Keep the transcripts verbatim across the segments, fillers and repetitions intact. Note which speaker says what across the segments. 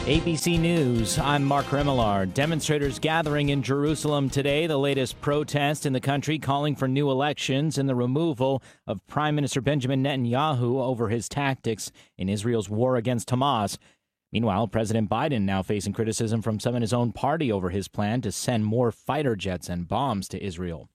Speaker 1: A B C News, I'm Mark Remillard. Demonstrators gathering in Jerusalem today, the latest protest in the country calling for new elections and the removal of Prime Minister Benjamin Netanyahu over his tactics in Israel's war against Hamas. Meanwhile, President Biden now facing criticism from some in his own party over his plan to send more fighter jets and bombs to Israel.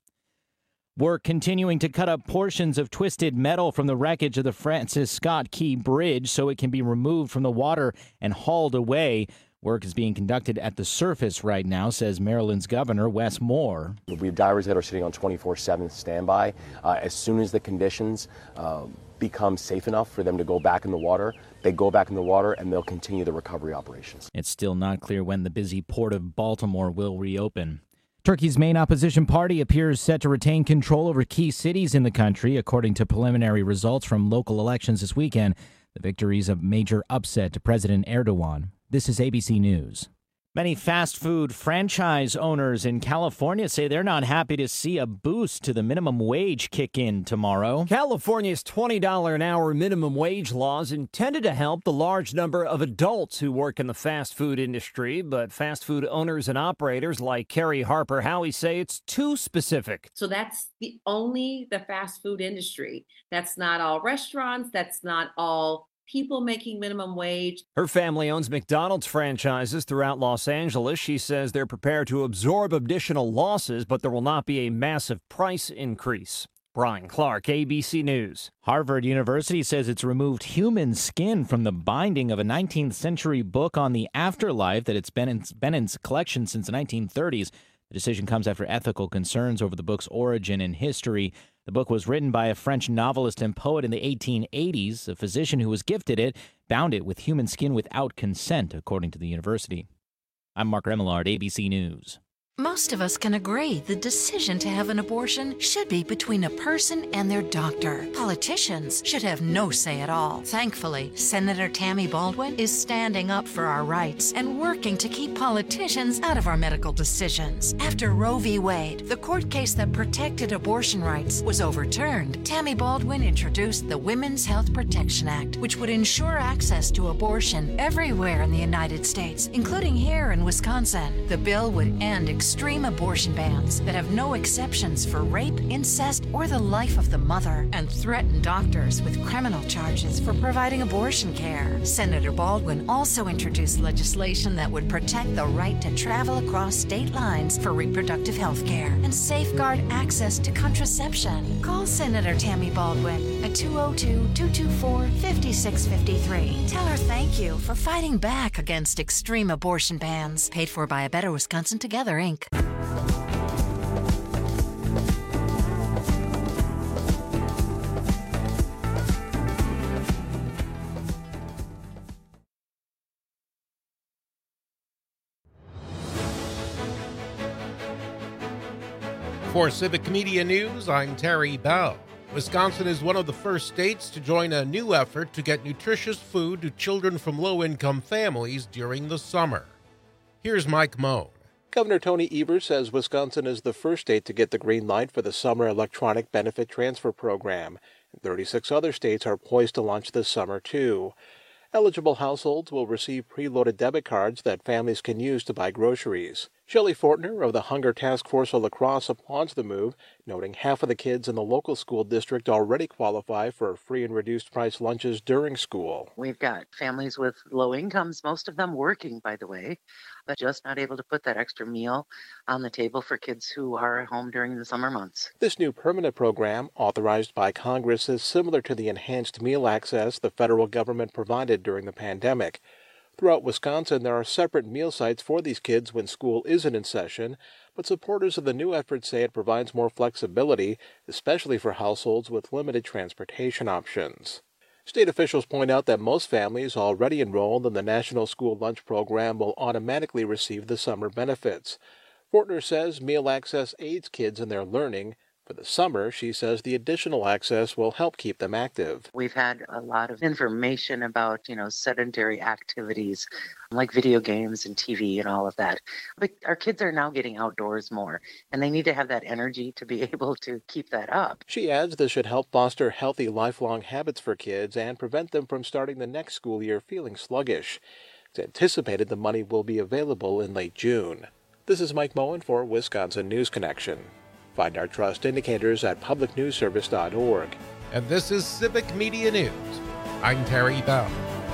Speaker 1: Work continuing to cut up portions of twisted metal from the wreckage of the Francis Scott Key Bridge so it can be removed from the water and hauled away. Work is being conducted at the surface right now, says Maryland's Governor Wes Moore.
Speaker 2: We have divers that are sitting on twenty-four seven standby. Uh, as soon as the conditions uh, become safe enough for them to go back in the water, they go back in the water and they'll continue the recovery operations.
Speaker 1: It's still not clear when the busy port of Baltimore will reopen. Turkey's main opposition party appears set to retain control over key cities in the country, according to preliminary results from local elections this weekend. The victory is a major upset to President Erdogan. This is A B C News. Many fast food franchise owners in California say they're not happy to see a boost to the minimum wage kick in tomorrow.
Speaker 3: California's twenty dollars an hour minimum wage law is intended to help the large number of adults who work in the fast food industry, but fast food owners and operators like Carrie Harper Howie say it's too specific.
Speaker 4: So that's the only the fast food industry. That's not all restaurants. That's not all people making minimum wage.
Speaker 3: Her family owns McDonald's franchises throughout Los Angeles. She says they're prepared to absorb additional losses, but there will not be a massive price increase. Brian Clark, A B C News.
Speaker 1: Harvard University says it's removed human skin from the binding of a nineteenth century book on the afterlife that it's been in, been in its collection since the nineteen thirties. The decision comes after ethical concerns over the book's origin and history. The book was written by a French novelist and poet in the eighteen eighties. A physician who was gifted it bound it with human skin without consent, according to the university. I'm Mark Remillard, A B C News.
Speaker 5: Most of us can agree the decision to have an abortion should be between a person and their doctor. Politicians should have no say at all. Thankfully, Senator Tammy Baldwin is standing up for our rights and working to keep politicians out of our medical decisions. After Roe v. Wade, the court case that protected abortion rights, was overturned, Tammy Baldwin introduced the Women's Health Protection Act, which would ensure access to abortion everywhere in the United States, including here in Wisconsin. The bill would end extreme abortion bans that have no exceptions for rape, incest, or the life of the mother, and threaten doctors with criminal charges for providing abortion care. Senator Baldwin also introduced legislation that would protect the right to travel across state lines for reproductive health care and safeguard access to contraception. Call Senator Tammy Baldwin at two oh two, two two four, five six five three. Tell her thank you for fighting back against extreme abortion bans. Paid for by A Better Wisconsin Together, Incorporated.
Speaker 6: For Civic Media News, I'm Terry Bell. Wisconsin is one of the first states to join a new effort to get nutritious food to children from low-income families during the summer. Here's Mike Moe.
Speaker 7: Governor Tony Evers says Wisconsin is the first state to get the green light for the Summer Electronic Benefit Transfer Program, and thirty-six other states are poised to launch this summer, too. Eligible households will receive preloaded debit cards that families can use to buy groceries. Shelley Fortner of the Hunger Task Force of La Crosse applauds the move, noting half of the kids in the local school district already qualify for free and reduced price lunches during school.
Speaker 8: We've got families with low incomes, most of them working, by the way, but just not able to put that extra meal on the table for kids who are at home during the summer months.
Speaker 7: This new permanent program, authorized by Congress, is similar to the enhanced meal access the federal government provided during the pandemic. Throughout Wisconsin, there are separate meal sites for these kids when school isn't in session, but supporters of the new effort say it provides more flexibility, especially for households with limited transportation options. State officials point out that most families already enrolled in the National School Lunch Program will automatically receive the summer benefits. Fortner says meal access aids kids in their learning. For the summer, she says the additional access will help keep them active.
Speaker 8: We've had a lot of information about, you know, sedentary activities like video games and T V and all of that. But our kids are now getting outdoors more, and they need to have that energy to be able to keep that up.
Speaker 7: She adds this should help foster healthy lifelong habits for kids and prevent them from starting the next school year feeling sluggish. It's anticipated the money will be available in late June. This is Mike Moen for Wisconsin News Connection. Find our trust indicators at public news service dot org.
Speaker 6: And this is Civic Media News. I'm Terry Bell.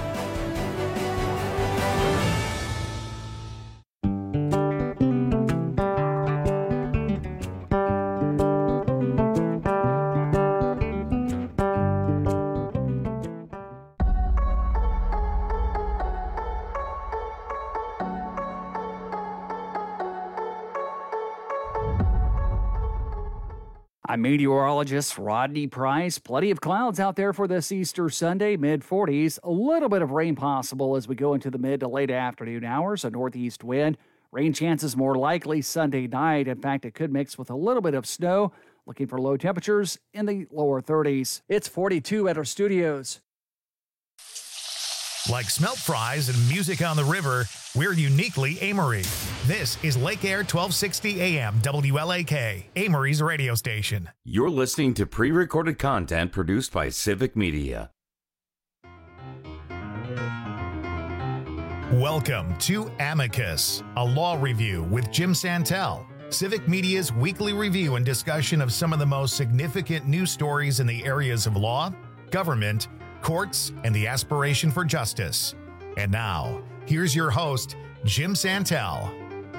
Speaker 9: I'm meteorologist Rodney Price. Plenty of clouds out there for this Easter Sunday, mid forties. A little bit of rain possible as we go into the mid to late afternoon hours. A northeast wind. Rain chances more likely Sunday night. In fact, it could mix with a little bit of snow. Looking for low temperatures in the lower thirties.
Speaker 3: It's forty-two at our studios.
Speaker 10: Like smelt fries and music on the river, we're uniquely Amory. This is Lake Air twelve sixty A M W L A K, Amory's radio station.
Speaker 11: You're listening to pre-recorded content produced by Civic Media.
Speaker 10: Welcome to Amicus, a law review with Jim Santel. Civic Media's weekly review and discussion of some of the most significant news stories in the areas of law, government, courts, and the aspiration for justice. And now, here's your host, Jim Santel.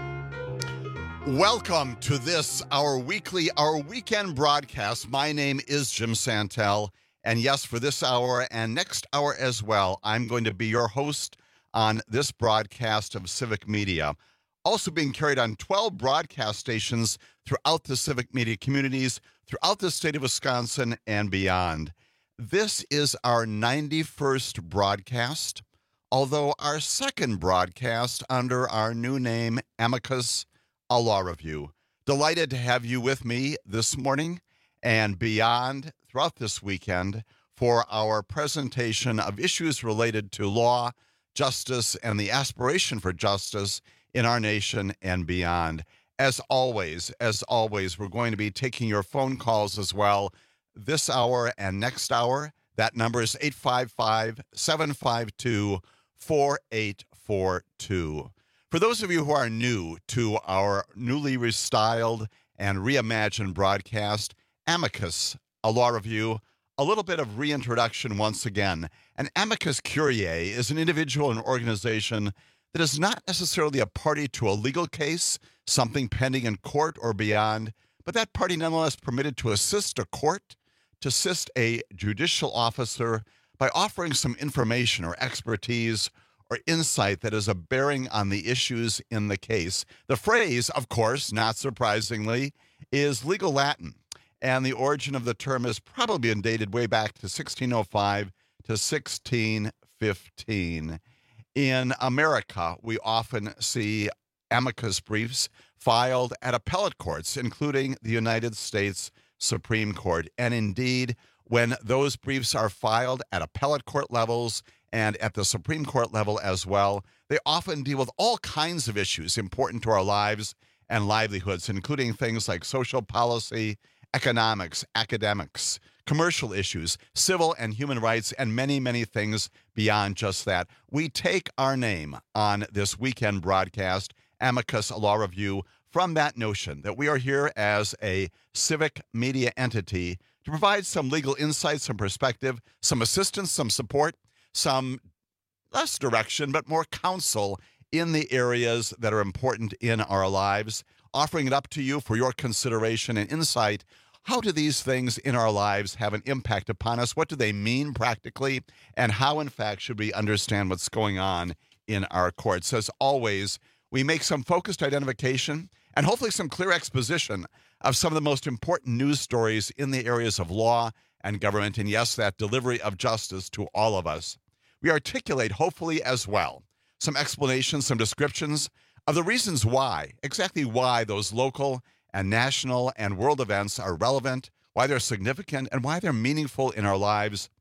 Speaker 12: Welcome to this, our weekly, our weekend broadcast. My name is Jim Santel, and yes, for this hour and next hour as well, I'm going to be your host on this broadcast of Civic Media. Also being carried on twelve broadcast stations throughout the Civic Media communities, throughout the state of Wisconsin and beyond. This is our ninety-first broadcast, although our second broadcast under our new name, Amicus, a Law Review. Delighted to have you with me this morning and beyond throughout this weekend for our presentation of issues related to law, justice, and the aspiration for justice in our nation and beyond. As always, as always, we're going to be taking your phone calls as well this hour and next hour. That number is eight five five, seven five two, four eight four two. For those of you who are new to our newly restyled and reimagined broadcast, Amicus, a law review, a little bit of reintroduction once again. An amicus curiae is an individual and organization that is not necessarily a party to a legal case, something pending in court or beyond, but that party nonetheless permitted to assist a court, to assist a judicial officer by offering some information or expertise or insight that is a bearing on the issues in the case. The phrase, of course, not surprisingly, is legal Latin, and the origin of the term is probably been dated way back to sixteen oh five to sixteen fifteen. In America, we often see amicus briefs filed at appellate courts, including the United States Supreme Court. And indeed, when those briefs are filed at appellate court levels and at the Supreme Court level as well, they often deal with all kinds of issues important to our lives and livelihoods, including things like social policy, economics, academics, commercial issues, civil and human rights, and many, many things beyond just that. We take our name on this weekend broadcast, Amicus, a Law Review, from that notion that we are here as a civic media entity to provide some legal insight, some perspective, some assistance, some support, some less direction, but more counsel in the areas that are important in our lives, offering it up to you for your consideration and insight. How do these things in our lives have an impact upon us? What do they mean practically? And how, in fact, should we understand what's going on in our courts? As always, we make some focused identification and hopefully some clear exposition of some of the most important news stories in the areas of law and government, and yes, that delivery of justice to all of us. We articulate, hopefully as well, some explanations, some descriptions of the reasons why, exactly why those local and national and world events are relevant, why they're significant, and why they're meaningful in our lives.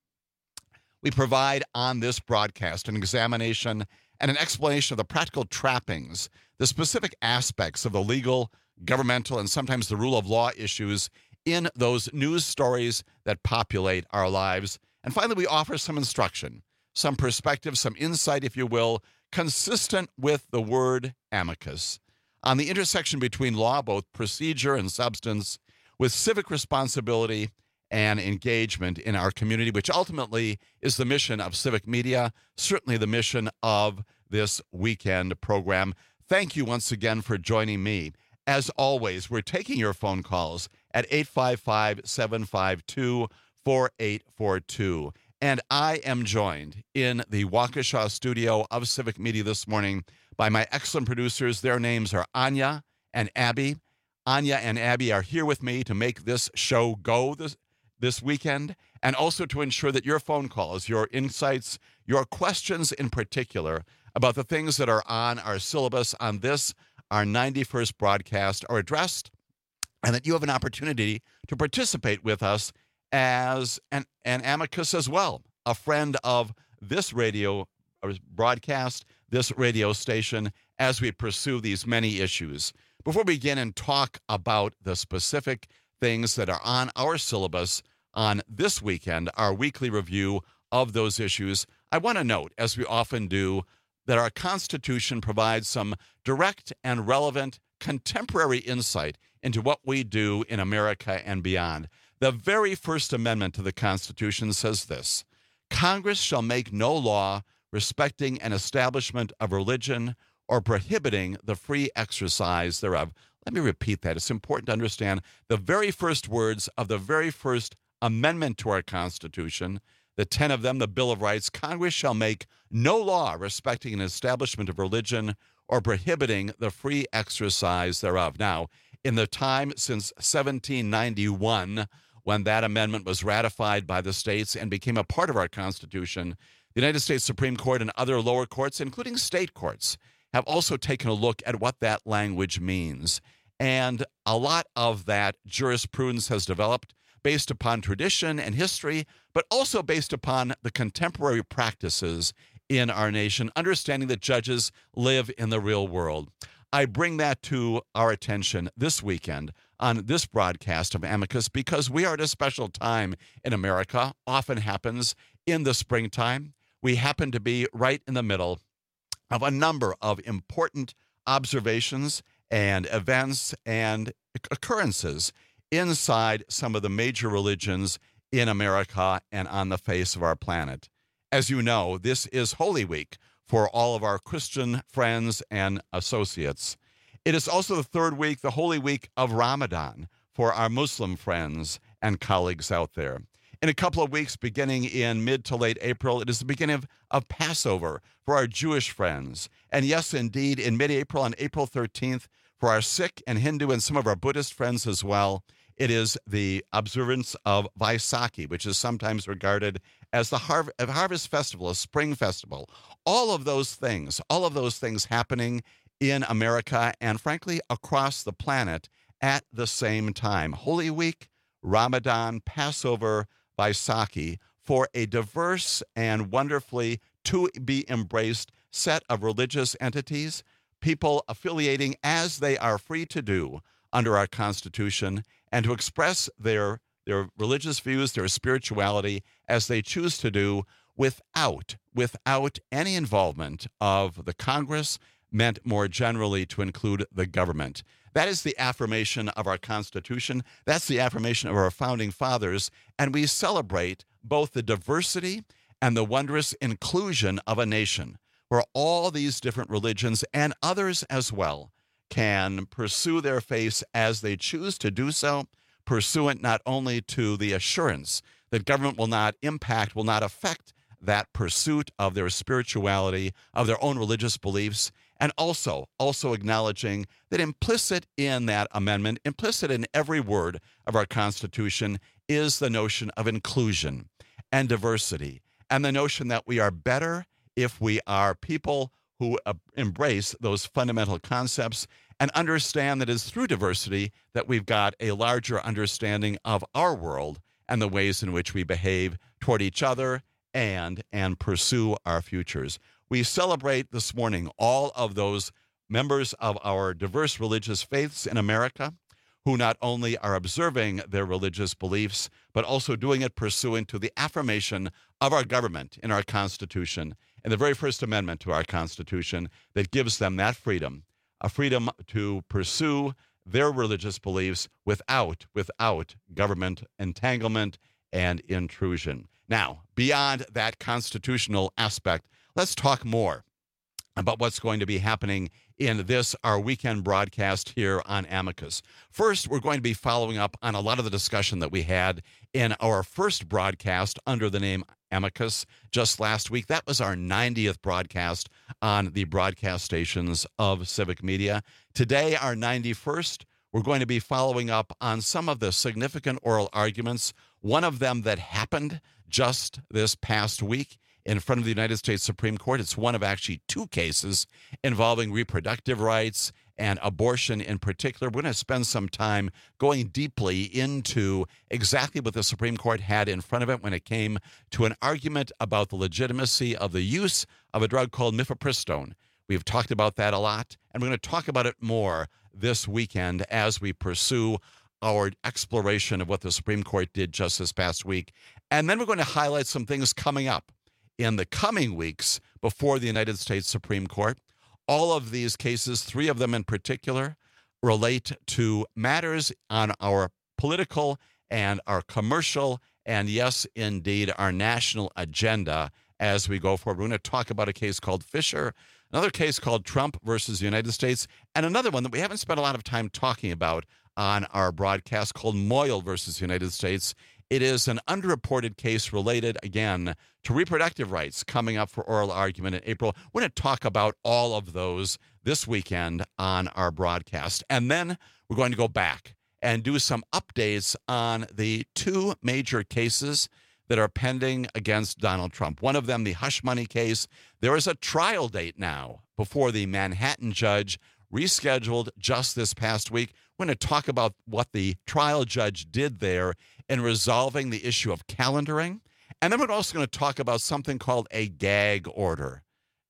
Speaker 12: We provide on this broadcast an examination and an explanation of the practical trappings, the specific aspects of the legal, governmental, and sometimes the rule of law issues in those news stories that populate our lives. And finally, we offer some instruction, some perspective, some insight, if you will, consistent with the word amicus, on the intersection between law, both procedure and substance, with civic responsibility and engagement in our community, which ultimately is the mission of Civic Media, certainly the mission of this weekend program. Thank you once again for joining me. As always, we're taking your phone calls at eight five five, seven five two, four eight four two. And I am joined in the Waukesha studio of Civic Media this morning by my excellent producers. Their names are Anya and Abby. Anya and Abby are here with me to make this show go this, this weekend, and also to ensure that your phone calls, your insights, your questions in particular about the things that are on our syllabus on this, our ninety-first broadcast, are addressed, and that you have an opportunity to participate with us as an, an amicus as well, a friend of this radio broadcast, this radio station, as we pursue these many issues. Before we begin and talk about the specific things that are on our syllabus on this weekend, our weekly review of those issues, I want to note, as we often do, that our Constitution provides some direct and relevant contemporary insight into what we do in America and beyond. The very first amendment to the Constitution says this: Congress shall make no law respecting an establishment of religion or prohibiting the free exercise thereof. Let me repeat that. It's important to understand the very first words of the very first amendment to our Constitution, the ten of them, the Bill of Rights. Congress shall make no law respecting an establishment of religion or prohibiting the free exercise thereof. Now, in the time since seventeen ninety-one, when that amendment was ratified by the states and became a part of our Constitution, the United States Supreme Court and other lower courts, including state courts, have also taken a look at what that language means. And a lot of that jurisprudence has developed based upon tradition and history, but also based upon the contemporary practices in our nation, understanding that judges live in the real world. I bring that to our attention this weekend on this broadcast of Amicus because we are at a special time in America. Often happens in the springtime. We happen to be right in the middle of a number of important observations and events and occurrences inside some of the major religions in America and on the face of our planet. As you know, this is Holy Week for all of our Christian friends and associates. It is also the third week, the Holy Week of Ramadan, for our Muslim friends and colleagues out there. In a couple of weeks, beginning in mid to late April, it is the beginning of, of Passover for our Jewish friends. And yes, indeed, in mid-April, on April thirteenth, for our Sikh and Hindu and some of our Buddhist friends as well, it is the observance of Vaisakhi, which is sometimes regarded as the Har- Harvest Festival, a spring festival. All of those things, all of those things happening in America and, frankly, across the planet at the same time. Holy Week, Ramadan, Passover, Vaisakhi, for a diverse and wonderfully to-be-embraced set of religious entities, people affiliating as they are free to do under our Constitution, and to express their, their religious views, their spirituality, as they choose to do without, without any involvement of the Congress, meant more generally to include the government. That is the affirmation of our Constitution. That's the affirmation of our founding fathers. And we celebrate both the diversity and the wondrous inclusion of a nation where all these different religions and others as well can pursue their faith as they choose to do so, pursuant not only to the assurance that government will not impact, will not affect that pursuit of their spirituality, of their own religious beliefs, and also, also acknowledging that implicit in that amendment, implicit in every word of our Constitution, is the notion of inclusion and diversity, and the notion that we are better if we are people who uh, embrace those fundamental concepts and understand that it's through diversity that we've got a larger understanding of our world and the ways in which we behave toward each other and and pursue our futures. We celebrate this morning all of those members of our diverse religious faiths in America who not only are observing their religious beliefs, but also doing it pursuant to the affirmation of our government in our Constitution. in the very First Amendment to our Constitution that gives them that freedom, a freedom to pursue their religious beliefs without, without government entanglement and intrusion. Now, beyond that constitutional aspect, let's talk more about what's going to be happening in this, our weekend broadcast here on Amicus. First, we're going to be following up on a lot of the discussion that we had in our first broadcast under the name Amicus just last week. That was our ninetieth broadcast on the broadcast stations of Civic Media. Today, our ninety-first, we're going to be following up on some of the significant oral arguments, one of them that happened just this past week in front of the United States Supreme Court. It's one of actually two cases involving reproductive rights and abortion in particular. We're going to spend some time going deeply into exactly what the Supreme Court had in front of it when it came to an argument about the legitimacy of the use of a drug called mifepristone. We've talked about that a lot, and we're going to talk about it more this weekend as we pursue our exploration of what the Supreme Court did just this past week. And then we're going to highlight some things coming up in the coming weeks before the United States Supreme Court. All of these cases, three of them in particular, relate to matters on our political and our commercial and, yes, indeed, our national agenda as we go forward. We're going to talk about a case called Fisher, another case called Trump versus the United States, and another one that we haven't spent a lot of time talking about on our broadcast called Moyle versus the United States. It is an underreported case related, again, to reproductive rights coming up for oral argument in April. We're going to talk about all of those this weekend on our broadcast. And then we're going to go back and do some updates on the two major cases that are pending against Donald Trump. One of them, the hush money case. There is a trial date now before the Manhattan judge, rescheduled just this past week. We're going to talk about what the trial judge did there in resolving the issue of calendaring. And then we're also going to talk about something called a gag order,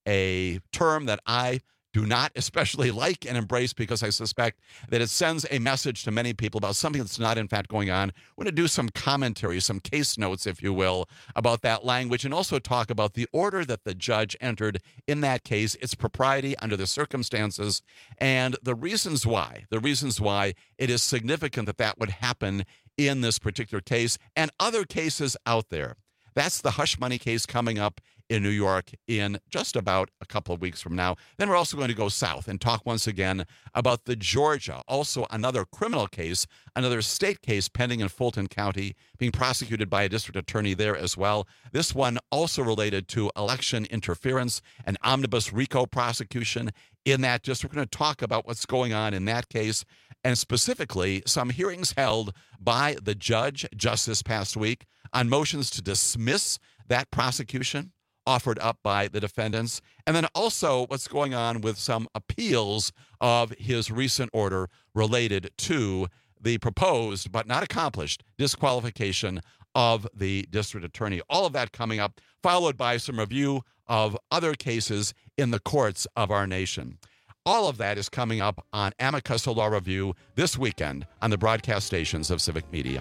Speaker 12: a term that I do not especially like and embrace because I suspect that it sends a message to many people about something that's not in fact going on. We're going to do some commentary, some case notes, if you will, about that language, and also talk about the order that the judge entered in that case, its propriety under the circumstances, and the reasons why, the reasons why it is significant that that would happen in this particular case and other cases out there. That's the hush money case coming up in New York in just about a couple of weeks from now. Then we're also going to go south and talk once again about the Georgia, also another criminal case, another state case pending in Fulton County, being prosecuted by a district attorney there as well. This one also related to election interference, an omnibus RICO prosecution in that district. We're going to talk about what's going on in that case, and specifically some hearings held by the judge just this past week on motions to dismiss that prosecution offered up by the defendants, and then also what's going on with some appeals of his recent order related to the proposed but not accomplished disqualification of the district attorney. All of that coming up, followed by some review of other cases in the courts of our nation. All of that is coming up on Amicus Law Review this weekend on the broadcast stations of Civic Media.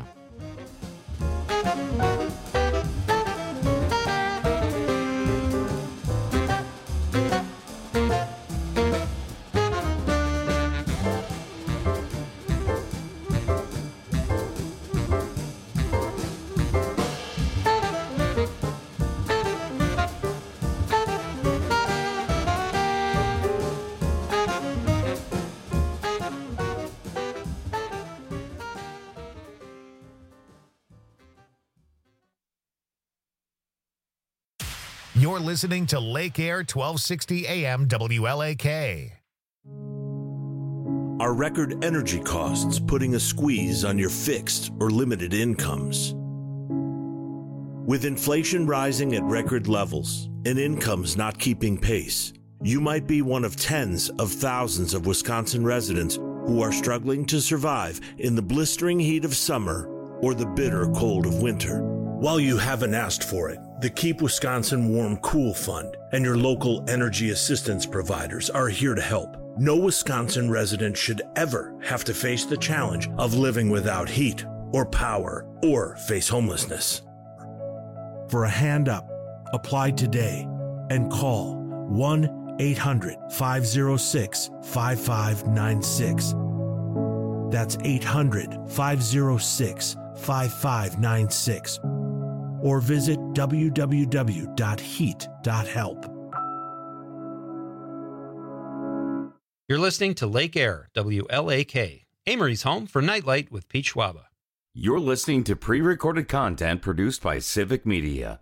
Speaker 10: You're listening to Lake Air twelve sixty A M W L A K.
Speaker 13: Are record energy costs putting a squeeze on your fixed or limited incomes? With inflation rising at record levels and incomes not keeping pace, you might be one of tens of thousands of Wisconsin residents who are struggling to survive in the blistering heat of summer or the bitter cold of winter. While you haven't asked for it, the Keep Wisconsin Warm Cool Fund and your local energy assistance providers are here to help. No Wisconsin resident should ever have to face the challenge of living without heat or power or face homelessness. For a hand up, apply today and call one eight hundred, five oh six, five five nine six. That's eight hundred, five oh six, five five nine six. Or visit w w w dot heat dot help.
Speaker 14: You're listening to Lake Air, W L A K, Amory's home for Nightlight with Pete Schwaba.
Speaker 11: You're listening to pre-recorded content produced by Civic Media.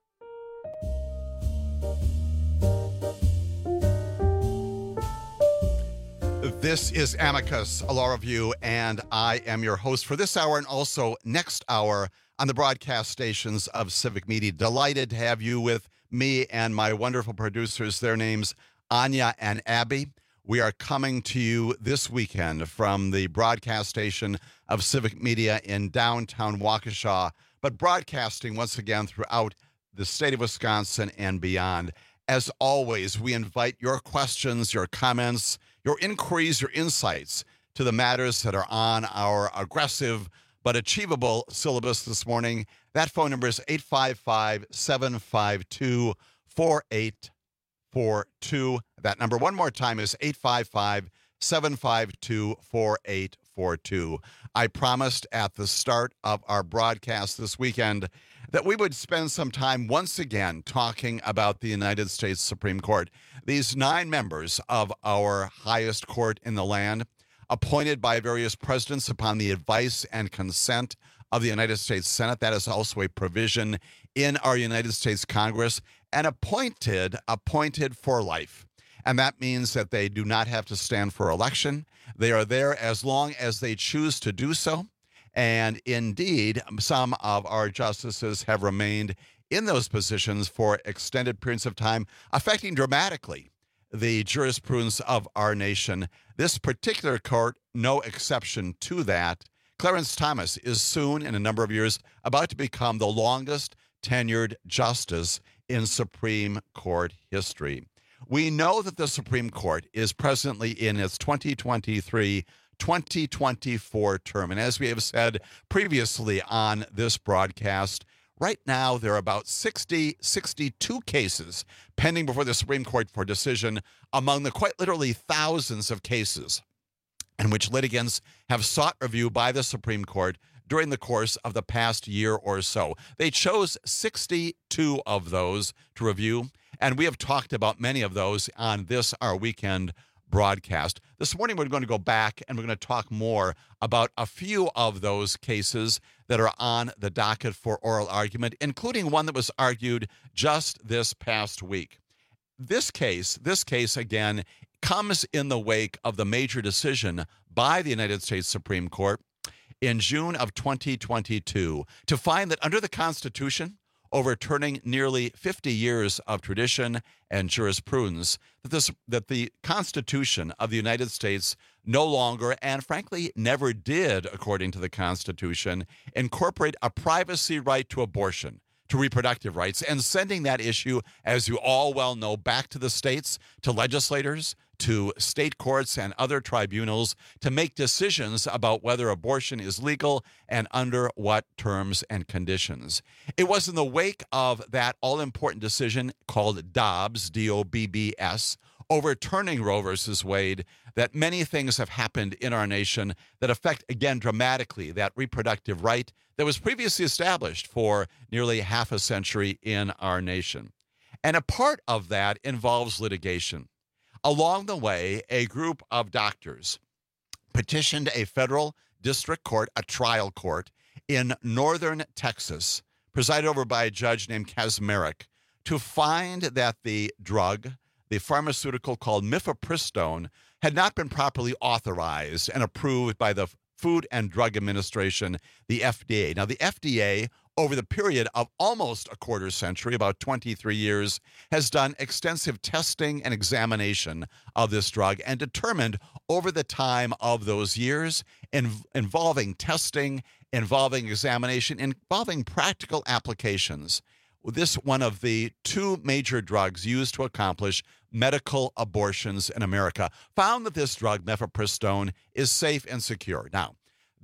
Speaker 12: This is Amicus, a law review, and I am your host for this hour and also next hour on the broadcast stations of Civic Media. Delighted to have you with me and my wonderful producers. Their names, Anya and Abby. We are coming to you this weekend from the broadcast station of Civic Media in downtown Waukesha, but broadcasting once again throughout the state of Wisconsin and beyond. As always, we invite your questions, your comments, your inquiries, your insights to the matters that are on our aggressive but achievable syllabus this morning. That phone number is eight five five, seven five two, four eight four two. That number one more time is eight five five, seven five two, four eight four two. I promised at the start of our broadcast this weekend that we would spend some time once again talking about the United States Supreme Court. These nine members of our highest court in the land, appointed by various presidents upon the advice and consent of the United States Senate. That is also a provision in our United States Congress, and appointed, appointed for life. And that means that they do not have to stand for election. They are there as long as they choose to do so. And indeed, some of our justices have remained in those positions for extended periods of time, affecting dramatically the jurisprudence of our nation. This particular court, no exception to that. Clarence Thomas is soon, in a number of years, about to become the longest tenured justice in Supreme Court history. We know that the Supreme Court is presently in its twenty twenty-three twenty twenty-four term. And as we have said previously on this broadcast, right now there are about sixty, sixty-two cases pending before the Supreme Court for decision among the quite literally thousands of cases in which litigants have sought review by the Supreme Court during the course of the past year or so. They chose sixty-two of those to review, and we have talked about many of those on this, our weekend broadcast. This morning, we're going to go back and we're going to talk more about a few of those cases that are on the docket for oral argument, including one that was argued just this past week. This case, this case again, comes in the wake of the major decision by the United States Supreme Court in June of twenty twenty-two to find that under the Constitution, overturning nearly fifty years of tradition and jurisprudence, that, this, that the Constitution of the United States no longer, and frankly never did, according to the Constitution, incorporate a privacy right to abortion, to reproductive rights, and sending that issue, as you all well know, back to the states, to legislators, to state courts and other tribunals to make decisions about whether abortion is legal and under what terms and conditions. It was in the wake of that all-important decision called Dobbs, D O B B S, overturning Roe versus Wade, that many things have happened in our nation that affect, again, dramatically that reproductive right that was previously established for nearly half a century in our nation. And a part of that involves litigation. Along the way, a group of doctors petitioned a federal district court, a trial court, in northern Texas, presided over by a judge named Kaczmarek, to find that the drug, the pharmaceutical called mifepristone, had not been properly authorized and approved by the Food and Drug Administration, the F D A. Now, the F D A, over the period of almost a quarter century, about twenty-three years, has done extensive testing and examination of this drug and determined over the time of those years, in, involving testing, involving examination, involving practical applications, this one of the two major drugs used to accomplish medical abortions in America, found that this drug, mifepristone, is safe and secure. Now,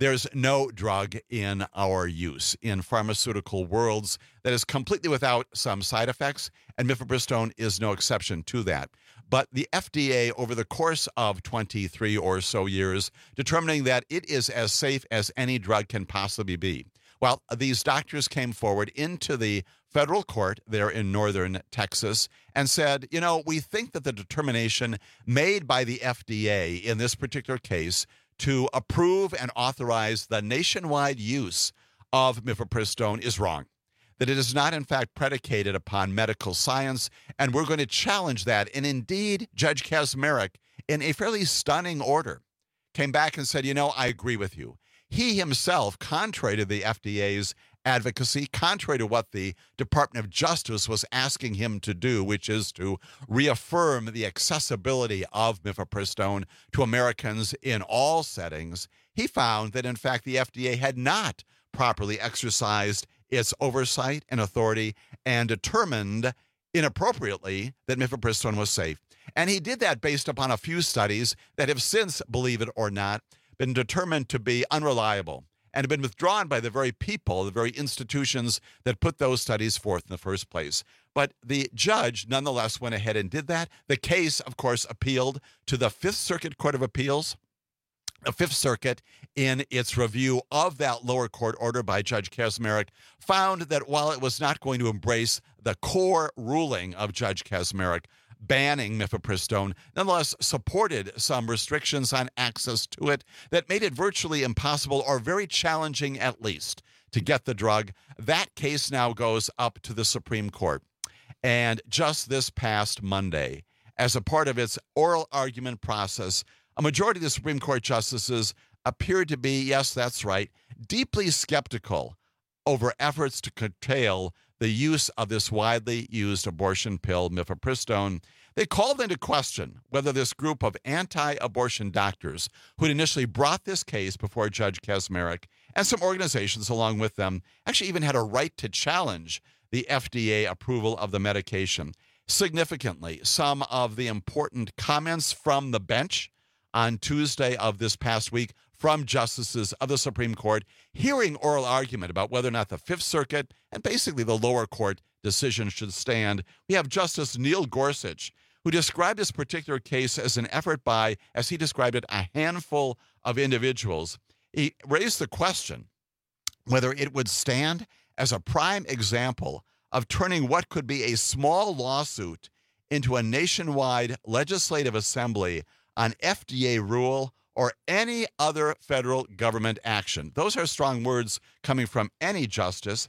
Speaker 12: there's no drug in our use in pharmaceutical worlds that is completely without some side effects, and mifepristone is no exception to that. But the F D A, over the course of twenty-three or so years, determining that it is as safe as any drug can possibly be. Well, these doctors came forward into the federal court there in northern Texas and said, you know, we think that the determination made by the F D A in this particular case to approve and authorize the nationwide use of mifepristone is wrong, that it is not, in fact, predicated upon medical science, and we're going to challenge that. And indeed, Judge Kaczmarek, in a fairly stunning order, came back and said, you know, I agree with you. He himself, contrary to the F D A's advocacy, contrary to what the Department of Justice was asking him to do, which is to reaffirm the accessibility of mifepristone to Americans in all settings, he found that, in fact, the F D A had not properly exercised its oversight and authority and determined inappropriately that mifepristone was safe. And he did that based upon a few studies that have since, believe it or not, been determined to be unreliable and have been withdrawn by the very people, the very institutions that put those studies forth in the first place. But the judge nonetheless went ahead and did that. The case, of course, appealed to the Fifth Circuit Court of Appeals. The Fifth Circuit, in its review of that lower court order by Judge Kaczmarek, found that while it was not going to embrace the core ruling of Judge Kaczmarek banning mifepristone, nonetheless supported some restrictions on access to it that made it virtually impossible, or very challenging at least, to get the drug. That case now goes up to the Supreme Court. And just this past Monday, as a part of its oral argument process, a majority of the Supreme Court justices appeared to be, yes, that's right, deeply skeptical over efforts to curtail the use of this widely used abortion pill, mifepristone. They called into question whether this group of anti-abortion doctors who had initially brought this case before Judge Kaczmarek, and some organizations along with them, actually even had a right to challenge the F D A approval of the medication. Significantly, some of the important comments from the bench on Tuesday of this past week from justices of the Supreme Court hearing oral argument about whether or not the Fifth Circuit and basically the lower court decision should stand. We have Justice Neil Gorsuch, who described this particular case as an effort by, as he described it, a handful of individuals. He raised the question whether it would stand as a prime example of turning what could be a small lawsuit into a nationwide legislative assembly on F D A rule or any other federal government action. Those are strong words coming from any justice.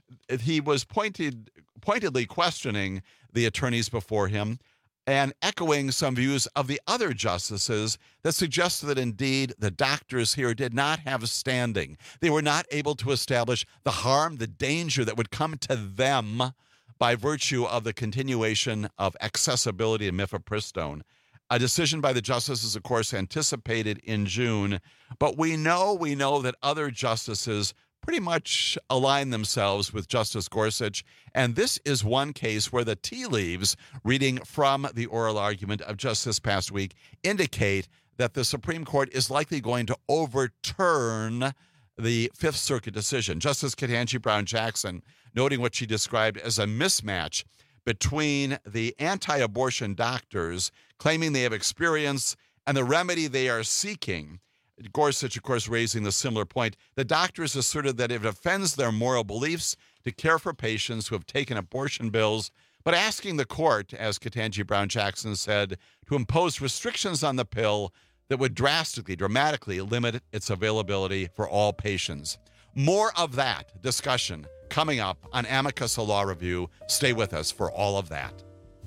Speaker 12: He was pointed, pointedly questioning the attorneys before him and echoing some views of the other justices that suggested that indeed the doctors here did not have standing. They were not able to establish the harm, the danger that would come to them by virtue of the continuation of accessibility of mifepristone. A decision by the justices, of course, anticipated in June, but we know, we know that other justices pretty much align themselves with Justice Gorsuch, and this is one case where the tea leaves, reading from the oral argument of just this past week, indicate that the Supreme Court is likely going to overturn the Fifth Circuit decision. Justice Ketanji Brown Jackson, noting what she described as a mismatch between the anti-abortion doctors claiming they have experience and the remedy they are seeking. Gorsuch, of course, raising the similar point. The doctors asserted that it offends their moral beliefs to care for patients who have taken abortion pills, but asking the court, as Ketanji Brown Jackson said, to impose restrictions on the pill that would drastically, dramatically limit its availability for all patients. More of that discussion coming up on Amicus, a Law Review. Stay with us for all of that.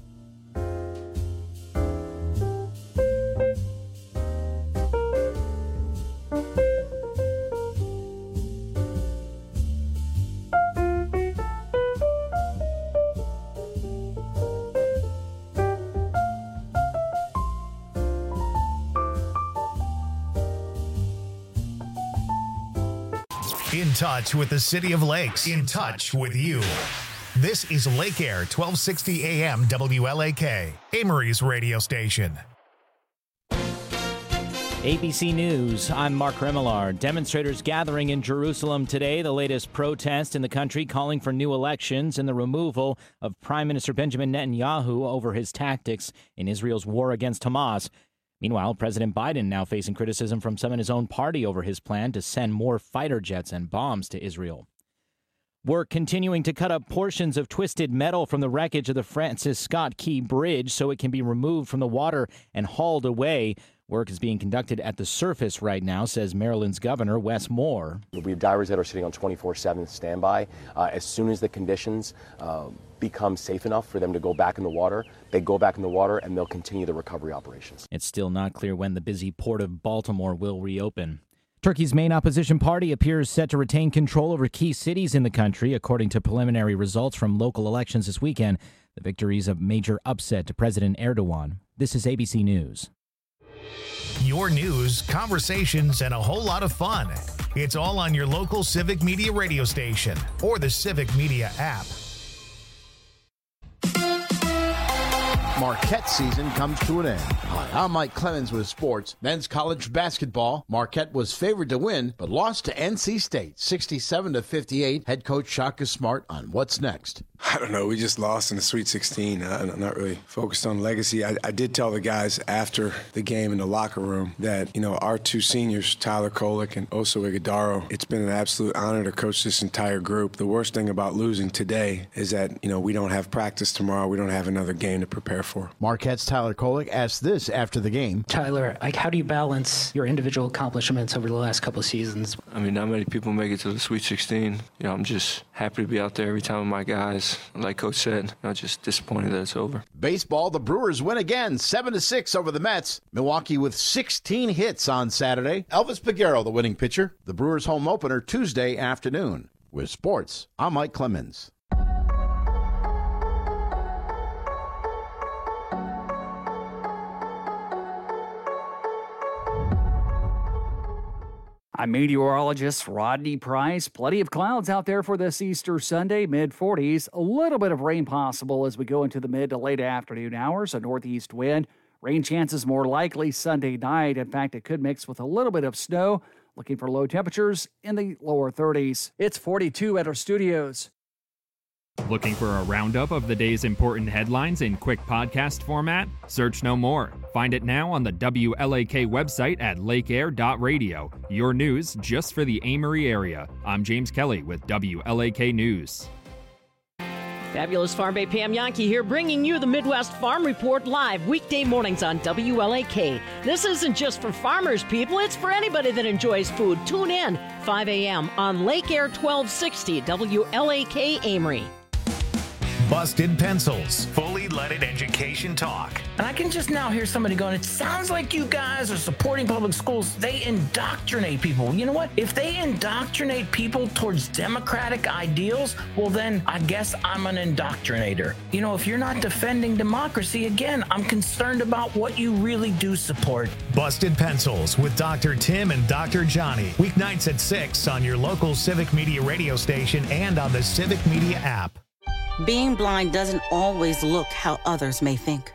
Speaker 10: In touch with the City of Lakes. In touch with you. This is Lake Air, twelve sixty A M W L A K, Amory's radio station.
Speaker 1: A B C News, I'm Mark Remillard. Demonstrators gathering in Jerusalem today, the latest protest in the country calling for new elections and the removal of Prime Minister Benjamin Netanyahu over his tactics in Israel's war against Hamas. Meanwhile, President Biden now facing criticism from some in his own party over his plan to send more fighter jets and bombs to Israel. We're continuing to cut up portions of twisted metal from the wreckage of the Francis Scott Key Bridge so it can be removed from the water and hauled away. Work is being conducted at the surface right now, says Maryland's Governor Wes Moore.
Speaker 2: We have divers that are sitting on twenty-four seven standby. Uh, as soon as the conditions uh, become safe enough for them to go back in the water, they go back in the water and they'll continue the recovery operations.
Speaker 1: It's still not clear when the busy port of Baltimore will reopen. Turkey's main opposition party appears set to retain control over key cities in the country, according to preliminary results from local elections this weekend. The victory is a major upset to President Erdogan. This is A B C News.
Speaker 10: Your news, conversations, and a whole lot of fun. It's all on your local Civic Media radio station or the Civic Media app.
Speaker 15: Marquette season comes to an end. Hi, I'm Mike Clemens with sports. Men's college basketball. Marquette was favored to win, but lost to N C State, sixty-seven to fifty-eight. Head coach Shaka Smart on what's next.
Speaker 16: I don't know. We just lost in the Sweet sixteen. I'm not really focused on legacy. I, I did tell the guys after the game in the locker room that, you know, our two seniors, Tyler Kolek and Oso Ighodaro, it's been an absolute honor to coach this entire group. The worst thing about losing today is that, you know, we don't have practice tomorrow. We don't have another game to prepare for.
Speaker 15: Marquette's Tyler Kolek asked this after the game.
Speaker 17: Tyler, like, how do you balance your individual accomplishments over the last couple of seasons?
Speaker 18: I mean, not many people make it to the Sweet sixteen. You know, I'm just happy to be out there every time with my guys. Like Coach said, I'm just disappointed that it's over.
Speaker 15: Baseball, the Brewers win again, seven to six over the Mets. Milwaukee with sixteen hits on Saturday. Elvis Peguero, the winning pitcher. The Brewers home opener Tuesday afternoon. With sports, I'm Mike Clemens.
Speaker 9: I'm meteorologist Rodney Price. Plenty of clouds out there for this Easter Sunday, mid forties. A little bit of rain possible as we go into the mid to late afternoon hours. A northeast wind. Rain chances more likely Sunday night. In fact, it could mix with a little bit of snow. Looking for low temperatures in the lower thirties. It's forty-two at our studios.
Speaker 19: Looking for a roundup of the day's important headlines in quick podcast format? Search no more. Find it now on the W L A K website at lake air dot radio. Your news just for the Amory area. I'm James Kelly with W L A K News.
Speaker 20: Fabulous Farm Bay Pam Yankee here, bringing you the Midwest Farm Report live weekday mornings on W L A K. This isn't just for farmers, people. It's for anybody that enjoys food. Tune in five a.m. on Lake Air twelve sixty W L A K Amory.
Speaker 10: Busted Pencils, fully leaded education talk.
Speaker 21: And I can just now hear somebody going, it sounds like you guys are supporting public schools. They indoctrinate people. You know what? If they indoctrinate people towards democratic ideals, well, then I guess I'm an indoctrinator. You know, if you're not defending democracy, again, I'm concerned about what you really do support.
Speaker 10: Busted Pencils with Doctor Tim and Doctor Johnny. Weeknights at six on your local Civic Media radio station and on the Civic Media app.
Speaker 22: Being blind doesn't always look how others may think.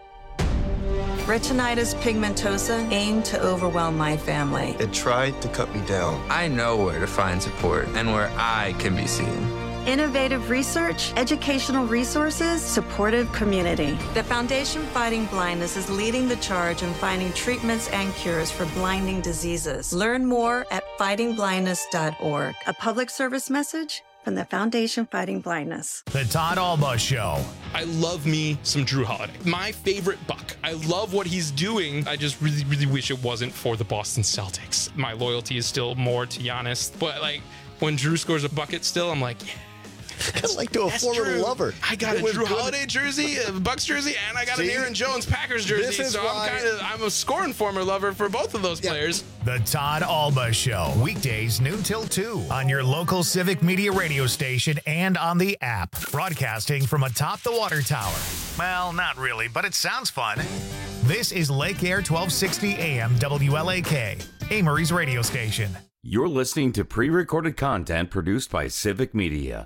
Speaker 23: Retinitis pigmentosa aimed to overwhelm my family.
Speaker 24: It tried to cut me down.
Speaker 25: I know where to find support and where I can be seen.
Speaker 23: Innovative research, educational resources, supportive community.
Speaker 22: The Foundation Fighting Blindness is leading the charge in finding treatments and cures for blinding diseases. Learn more at fighting blindness dot org.
Speaker 23: A public service message from the Foundation Fighting Blindness.
Speaker 10: The Todd Alba Show.
Speaker 26: I love me some Drew Holiday. My favorite Buck. I love what he's doing. I just really, really wish it wasn't for the Boston Celtics. My loyalty is still more to Giannis. But, like, when Drew scores a bucket still, I'm like, yeah.
Speaker 12: Kind of like to a former
Speaker 26: Drew.
Speaker 12: lover.
Speaker 26: I got
Speaker 12: it
Speaker 26: a Drew
Speaker 12: good.
Speaker 26: Holiday jersey, a Bucks jersey, and I got
Speaker 12: See?
Speaker 26: an Aaron Jones Packers jersey.
Speaker 12: This is
Speaker 26: so
Speaker 12: why...
Speaker 26: I'm kind of I'm a scoring former lover for both of those yeah. players.
Speaker 10: The Todd Alba Show, weekdays noon till two on your local Civic Media radio station and on the app. Broadcasting from atop the water tower. Well, not really, but it sounds fun. This is Lake Air twelve sixty A M W L A K, Amory's radio station.
Speaker 11: You're listening to pre-recorded content produced by Civic Media.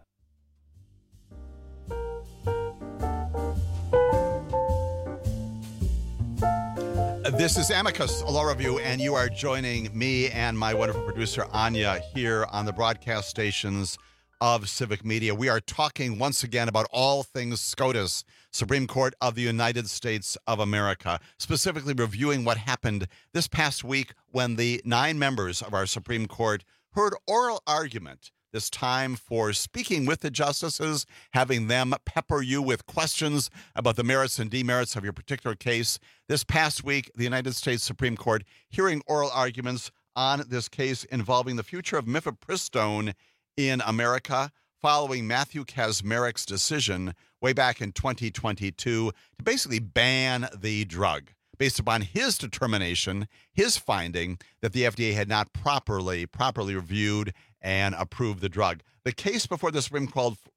Speaker 12: This is Amicus, a law review, and you are joining me and my wonderful producer, Anya, here on the broadcast stations of Civic Media. We are talking once again about all things SCOTUS, Supreme Court of the United States of America, specifically reviewing what happened this past week when the nine members of our Supreme Court heard oral argument, this time for speaking with the justices, having them pepper you with questions about the merits and demerits of your particular case. This past week, the United States Supreme Court hearing oral arguments on this case involving the future of mifepristone in America, following Matthew Kacsmarik's decision way back in twenty twenty-two to basically ban the drug, based upon his determination, his finding that the F D A had not properly, properly reviewed and approved the drug. The case before the Supreme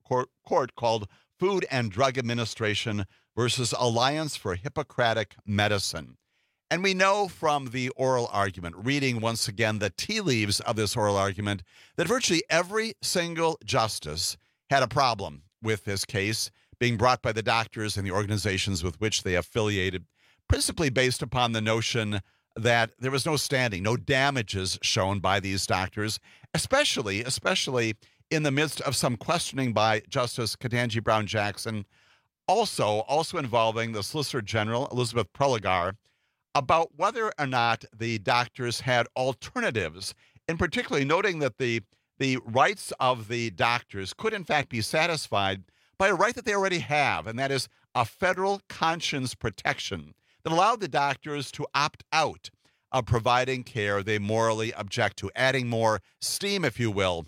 Speaker 12: Court called Food and Drug Administration versus Alliance for Hippocratic Medicine. And we know from the oral argument, reading once again the tea leaves of this oral argument, that virtually every single justice had a problem with this case being brought by the doctors and the organizations with which they affiliated, principally based upon the notion that there was no standing, no damages shown by these doctors, especially, especially in the midst of some questioning by Justice Ketanji Brown Jackson, also, also involving the Solicitor General, Elizabeth Prelogar, about whether or not the doctors had alternatives, in particularly noting that the, the rights of the doctors could in fact be satisfied by a right that they already have, and that is a federal conscience protection that allowed the doctors to opt out of providing care they morally object to, adding more steam, if you will,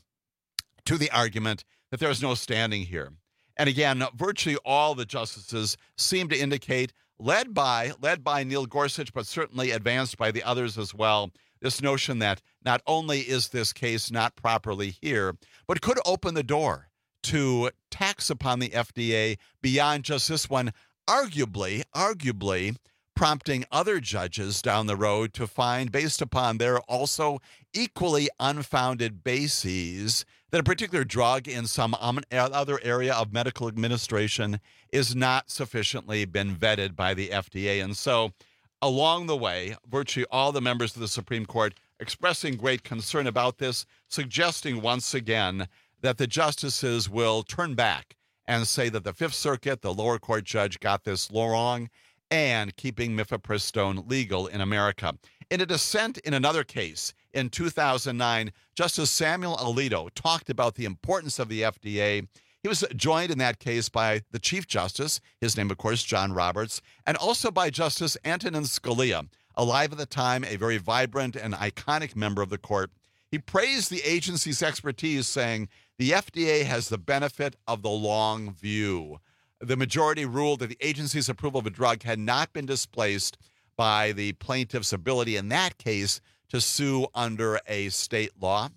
Speaker 12: to the argument that there is no standing here. And again, virtually all the justices seem to indicate, led by, led by Neil Gorsuch, but certainly advanced by the others as well, this notion that not only is this case not properly here, but could open the door to tax upon the F D A beyond just this one, arguably, arguably, prompting other judges down the road to find, based upon their also equally unfounded bases, that a particular drug in some other area of medical administration is not sufficiently been vetted by the F D A. And so along the way, virtually all the members of the Supreme Court expressing great concern about this, suggesting once again that the justices will turn back and say that the Fifth Circuit, the lower court judge, got this wrong, and keeping mifepristone legal in America. In a dissent in another case in two thousand nine, Justice Samuel Alito talked about the importance of the F D A. He was joined in that case by the Chief Justice, his name, of course, John Roberts, and also by Justice Antonin Scalia, alive at the time, a very vibrant and iconic member of the court. He praised the agency's expertise, saying, the F D A has the benefit of the long view. The majority ruled that the agency's approval of a drug had not been displaced by the plaintiff's ability in that case to sue under a state law.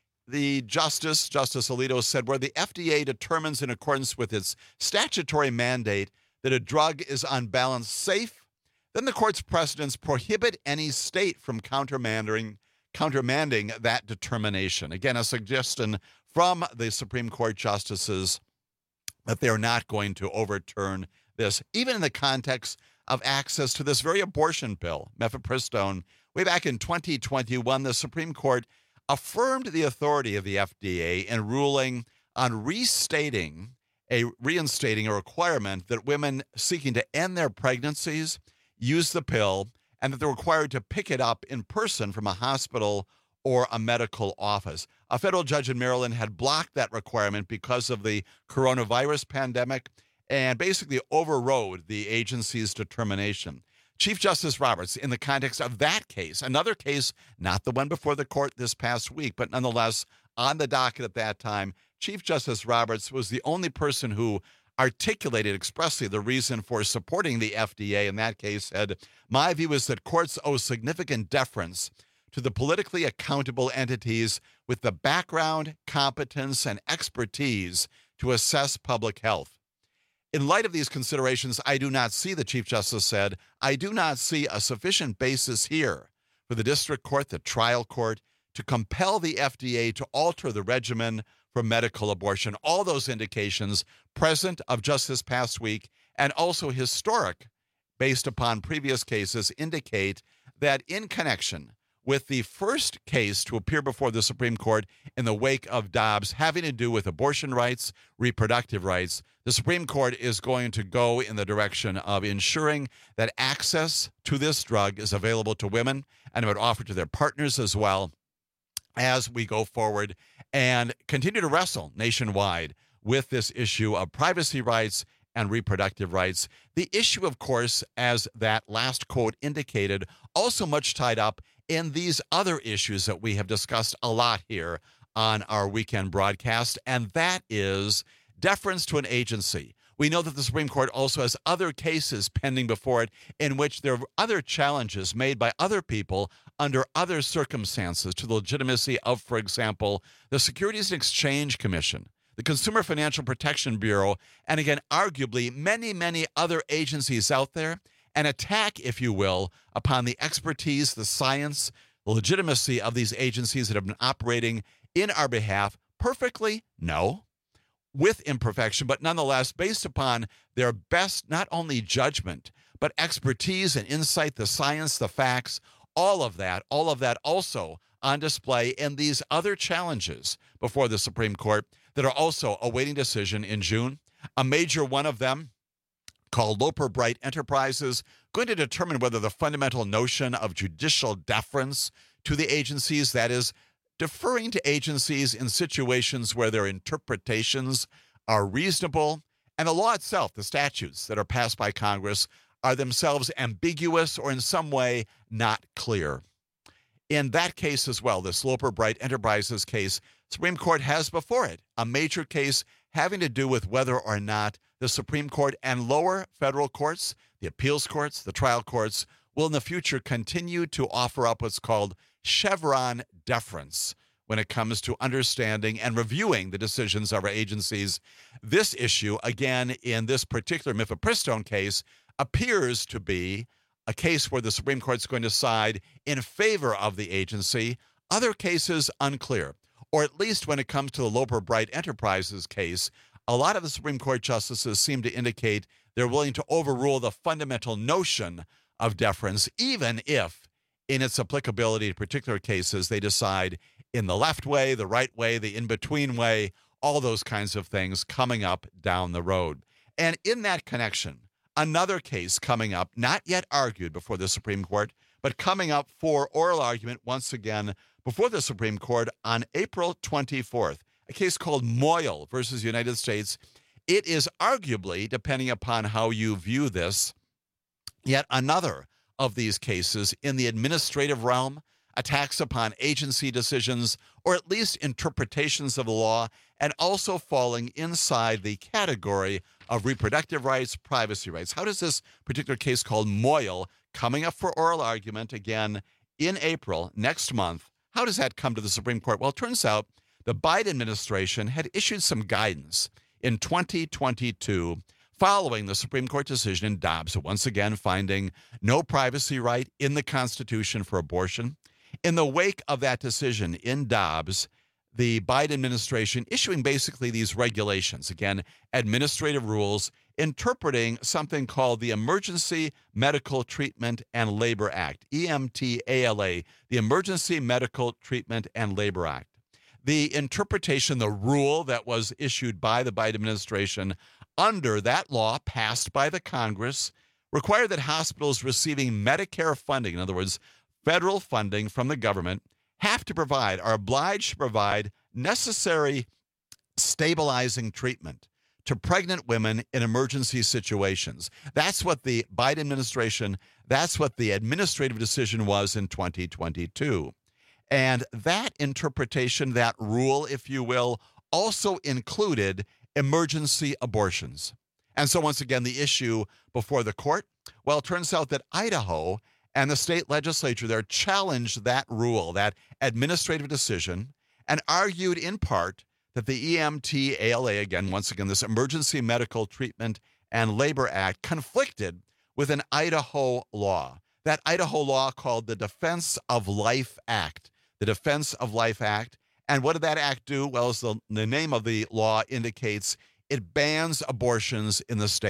Speaker 12: The justice, Justice Alito, said where the F D A determines in accordance with its statutory mandate that a drug is on balance safe, then the court's precedents prohibit any state from countermanding, countermanding that determination. Again, a suggestion from the Supreme Court justices that they are not going to overturn this, even in the context of access to this very abortion pill, mifepristone. Way back in twenty twenty-one, the Supreme Court affirmed the authority of the F D A in ruling on restating a reinstating a requirement that women seeking to end their pregnancies use the pill, and that they're required to pick it up in person from a hospital or a medical office. A federal judge in Maryland had blocked that requirement because of the coronavirus pandemic and basically overrode the agency's determination. Chief Justice Roberts, in the context of that case, another case, not the one before the court this past week, but nonetheless on the docket at that time, Chief Justice Roberts was the only person who articulated expressly the reason for supporting the F D A in that case, said, my view is that courts owe significant deference to the politically accountable entities with the background, competence, and expertise to assess public health. In light of these considerations, I do not see, the Chief Justice said, I do not see a sufficient basis here for the district court, the trial court, to compel the F D A to alter the regimen for medical abortion. All those indications present of just this past week, and also historic based upon previous cases, indicate that in connection with the first case to appear before the Supreme Court in the wake of Dobbs having to do with abortion rights, reproductive rights, the Supreme Court is going to go in the direction of ensuring that access to this drug is available to women and it would offer to their partners as well as we go forward and continue to wrestle nationwide with this issue of privacy rights and reproductive rights. The issue, of course, as that last quote indicated, also much tied up in these other issues that we have discussed a lot here on our weekend broadcast, and that is deference to an agency. We know that the Supreme Court also has other cases pending before it in which there are other challenges made by other people under other circumstances to the legitimacy of, for example, the Securities and Exchange Commission, the Consumer Financial Protection Bureau, and again, arguably many, many other agencies out there, an attack, if you will, upon the expertise, the science, the legitimacy of these agencies that have been operating in our behalf perfectly? No. With imperfection, but nonetheless, based upon their best, not only judgment, but expertise and insight, the science, the facts, all of that, all of that also on display in these other challenges before the Supreme Court that are also awaiting decision in June. A major one of them, called Loper Bright Enterprises, going to determine whether the fundamental notion of judicial deference to the agencies, that is, deferring to agencies in situations where their interpretations are reasonable, and the law itself, the statutes that are passed by Congress, are themselves ambiguous or in some way not clear. In that case as well, this Loper Bright Enterprises case, Supreme Court has before it a major case having to do with whether or not the Supreme Court and lower federal courts, the appeals courts, the trial courts, will in the future continue to offer up what's called Chevron deference when it comes to understanding and reviewing the decisions of our agencies. This issue, again, in this particular mifepristone case, appears to be a case where the Supreme Court's going to side in favor of the agency. Other cases, unclear. Or at least when it comes to the Loper Bright Enterprises case, a lot of the Supreme Court justices seem to indicate they're willing to overrule the fundamental notion of deference, even if in its applicability to particular cases, they decide in the left way, the right way, the in-between way, all those kinds of things coming up down the road. And in that connection, another case coming up, not yet argued before the Supreme Court, but coming up for oral argument once again before the Supreme Court on April twenty-fourth, a case called Moyle versus United States. It is arguably, depending upon how you view this, yet another of these cases in the administrative realm, attacks upon agency decisions, or at least interpretations of the law, and also falling inside the category of reproductive rights, privacy rights. How does this particular case called Moyle, coming up for oral argument again in April next month, how does that come to the Supreme Court? Well, it turns out the Biden administration had issued some guidance in twenty twenty-two following the Supreme Court decision in Dobbs, once again finding no privacy right in the Constitution for abortion. In the wake of that decision in Dobbs, the Biden administration issuing basically these regulations, again, administrative rules, interpreting something called the Emergency Medical Treatment and Labor Act, E M T A L A, the Emergency Medical Treatment and Labor Act. The interpretation, the rule that was issued by the Biden administration under that law passed by the Congress required that hospitals receiving Medicare funding, in other words, federal funding from the government, have to provide, are obliged to provide necessary stabilizing treatment to pregnant women in emergency situations. That's what the Biden administration, that's what the administrative decision was in twenty twenty-two. And that interpretation, that rule, if you will, also included emergency abortions. And so once again, the issue before the court, well, it turns out that Idaho and the state legislature there challenged that rule, that administrative decision, and argued in part that the E M T A L A, again, once again, this Emergency Medical Treatment and Labor Act, conflicted with an Idaho law, that Idaho law called the Defense of Life Act, the Defense of Life Act. And what did that act do? Well, as the, the name of the law indicates, it bans abortions in the state.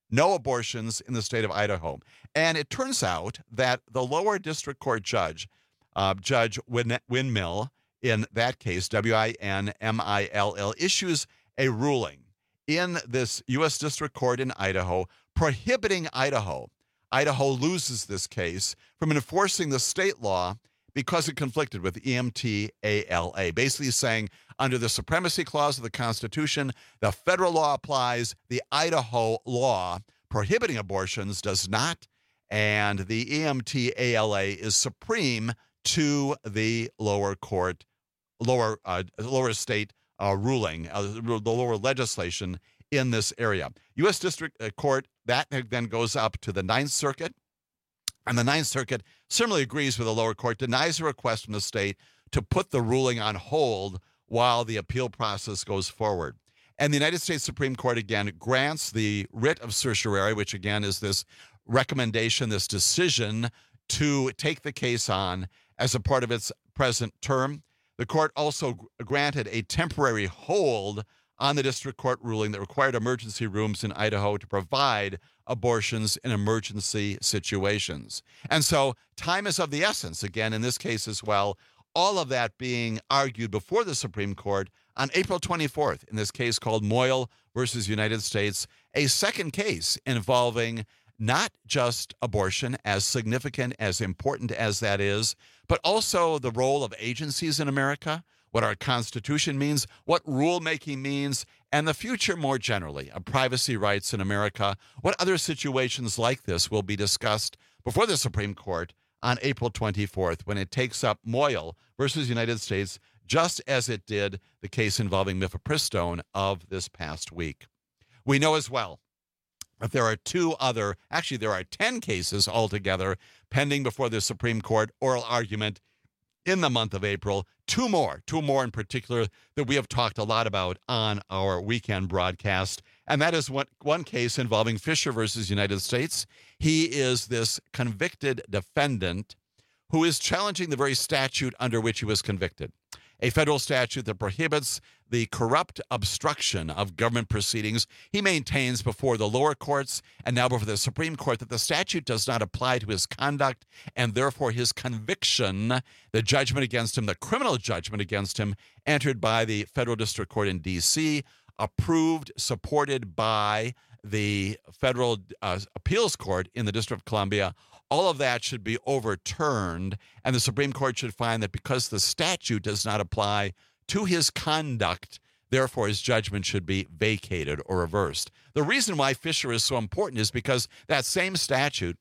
Speaker 12: no abortions in the state of Idaho. And it turns out that the lower district court judge, uh, Judge Win- Windmill, in that case, W I N M I L L, issues a ruling in this U S District Court in Idaho prohibiting Idaho. Idaho loses this case from enforcing the state law because it conflicted with E M T A L A, basically saying under the Supremacy Clause of the Constitution, the federal law applies, the Idaho law prohibiting abortions does not, and the E M T A L A is supreme to the lower court, lower uh, lower state uh, ruling, uh, the lower legislation in this area. U S District Court, that then goes up to the Ninth Circuit, and the Ninth Circuit similarly agrees with the lower court, denies a request from the state to put the ruling on hold while the appeal process goes forward. And the United States Supreme Court, again, grants the writ of certiorari, which, again, is this recommendation, this decision to take the case on as a part of its present term. The court also granted a temporary hold on the district court ruling that required emergency rooms in Idaho to provide abortions in emergency situations. And so time is of the essence, again, in this case as well, all of that being argued before the Supreme Court on April twenty-fourth, in this case called Moyle versus United States, a second case involving not just abortion, as significant, as important as that is, but also the role of agencies in America, what our Constitution means, what rulemaking means, and the future more generally of privacy rights in America. What other situations like this will be discussed before the Supreme Court on April twenty-fourth, when it takes up Moyle versus United States, just as it did the case involving mifepristone of this past week. We know as well that there are two other, actually there are ten cases altogether pending before the Supreme Court, oral argument in the month of April. Two more, two more in particular that we have talked a lot about on our weekend broadcast. And that is one, one case involving Fisher versus United States. He is this convicted defendant who is challenging the very statute under which he was convicted, a federal statute that prohibits the corrupt obstruction of government proceedings. He maintains before the lower courts and now before the Supreme Court that the statute does not apply to his conduct, and therefore his conviction, the judgment against him, the criminal judgment against him, entered by the federal district court in D C, approved, supported by the federal uh, appeals court in the District of Columbia, all of that should be overturned, and the Supreme Court should find that because the statute does not apply to his conduct, therefore his judgment should be vacated or reversed. The reason why Fisher is so important is because that same statute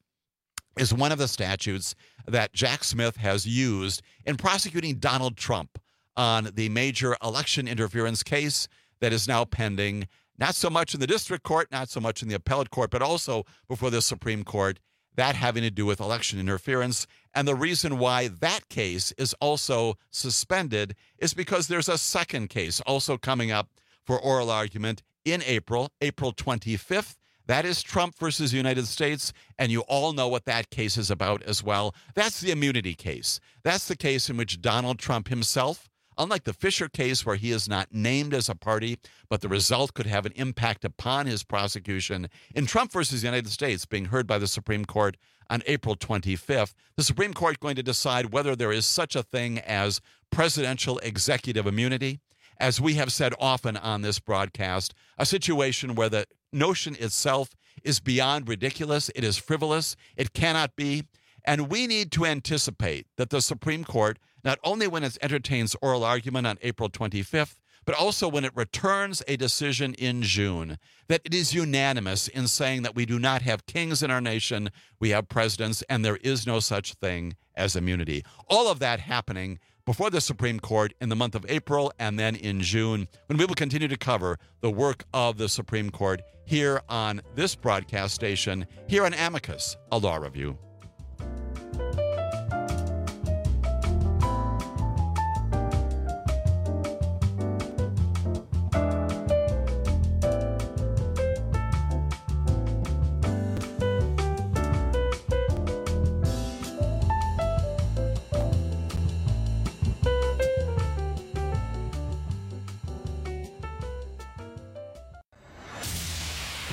Speaker 12: is one of the statutes that Jack Smith has used in prosecuting Donald Trump on the major election interference case that is now pending, not so much in the district court, not so much in the appellate court, but also before the Supreme Court, that having to do with election interference. And the reason why that case is also suspended is because there's a second case also coming up for oral argument in April, April twenty-fifth. That is Trump versus United States, and you all know what that case is about as well. That's the immunity case. That's the case in which Donald Trump himself, unlike the Fisher case where he is not named as a party, but the result could have an impact upon his prosecution, in Trump versus United States being heard by the Supreme Court on April twenty-fifth, the Supreme Court going to decide whether there is such a thing as presidential executive immunity. As we have said often on this broadcast, a situation where the notion itself is beyond ridiculous, it is frivolous, it cannot be, and we need to anticipate that the Supreme Court, not only when it entertains oral argument on April twenty-fifth, but also when it returns a decision in June, that it is unanimous in saying that we do not have kings in our nation, we have presidents, and there is no such thing as immunity. All of that happening before the Supreme Court in the month of April and then in June, when we will continue to cover the work of the Supreme Court here on this broadcast station, here on Amicus, a law review.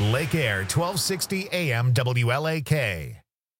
Speaker 10: Lake Air, twelve sixty A M W L A K.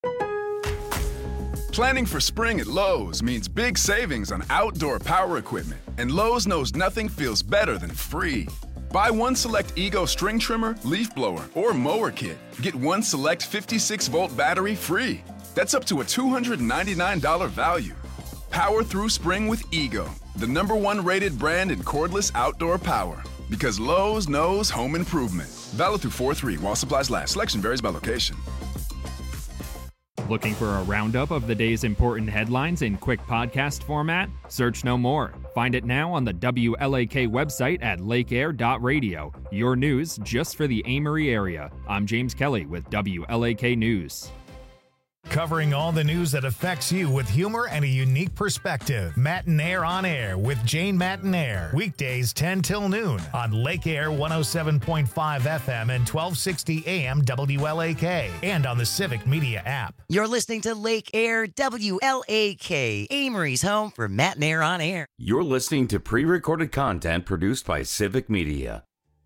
Speaker 3: Planning for spring at Lowe's means big savings on outdoor power equipment, and Lowe's knows nothing feels better than free. Buy one select Ego string trimmer, leaf blower, or mower kit. Get one select fifty-six volt battery free. That's up to a two hundred ninety-nine dollars value. Power through spring with Ego, the number one rated brand in cordless outdoor power. Because Lowe's knows home improvement. Valid through four three while supplies last. Selection varies by location.
Speaker 19: Looking for a roundup of the day's important headlines in quick podcast format? Search no more. Find it now on the W L A K website at lake air dot radio. Your news just for the Amory area. I'm James Kelly with W L A K News.
Speaker 10: Covering all the news that affects you with humor and a unique perspective. Matinaire on Air with Jane Matinaire. Weekdays ten till noon on Lake Air one oh seven point five F M and twelve sixty A M W L A K and on the Civic Media app.
Speaker 4: You're listening to Lake Air W L A K, Amory's home for Matinaire on Air.
Speaker 11: You're listening to pre-recorded content produced by Civic Media.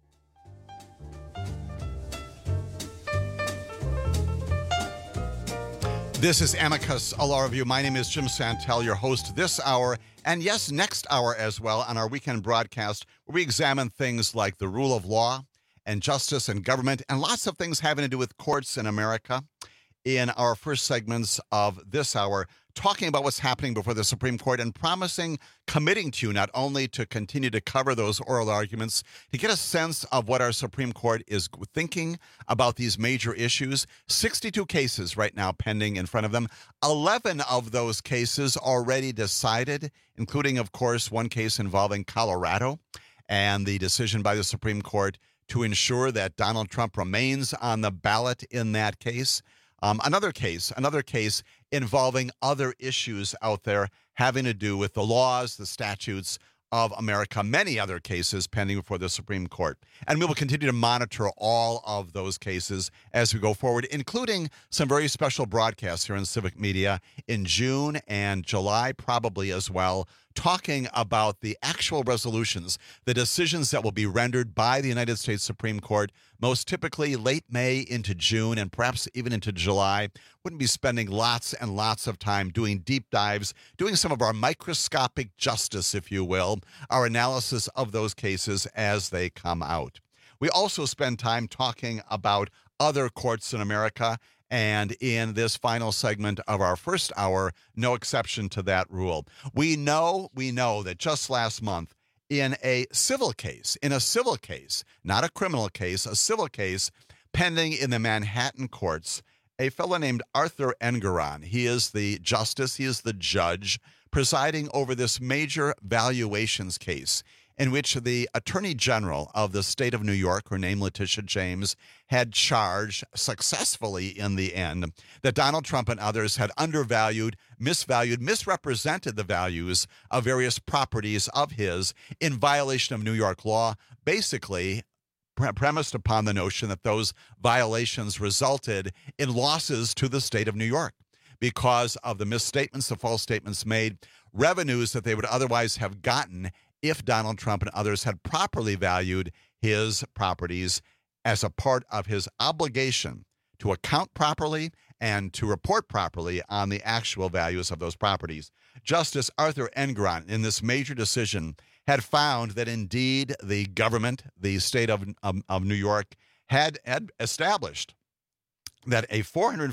Speaker 12: This is Amicus, a law review. My name is Jim Santel, your host this hour, and yes, next hour as well on our weekend broadcast, where we examine things like the rule of law and justice and government, and lots of things having to do with courts in America. In our first segments of this hour, talking about what's happening before the Supreme Court and promising, committing to you not only to continue to cover those oral arguments, to get a sense of what our Supreme Court is thinking about these major issues. sixty-two cases right now pending in front of them. eleven of those cases already decided, including, of course, one case involving Colorado and the decision by the Supreme Court to ensure that Donald Trump remains on the ballot in that case. Um, another case, another case involving other issues out there having to do with the laws, the statutes of America, many other cases pending before the Supreme Court. And we will continue to monitor all of those cases as we go forward, including some very special broadcasts here in Civic Media in June and July, probably as well, talking about the actual resolutions, the decisions that will be rendered by the United States Supreme Court, most typically late May into June and perhaps even into July. Wouldn't be spending lots and lots of time doing deep dives, doing some of our microscopic justice, if you will, our analysis of those cases as they come out. We also spend time talking about other courts in America, and in this final segment of our first hour, no exception to that rule. We know, we know that just last month, in a civil case, in a civil case, not a criminal case, a civil case pending in the Manhattan courts, a fellow named Arthur Engoron, he is the justice, he is the judge presiding over this major valuations case in which the Attorney General of the state of New York, her name Letitia James, had charged successfully in the end that Donald Trump and others had undervalued, misvalued, misrepresented the values of various properties of his in violation of New York law, basically pre- premised upon the notion that those violations resulted in losses to the state of New York because of the misstatements, the false statements made, revenues that they would otherwise have gotten if Donald Trump and others had properly valued his properties as a part of his obligation to account properly and to report properly on the actual values of those properties. Justice Arthur Engoron, in this major decision, had found that indeed the government, the state of, of, of New York, had, had established that a four hundred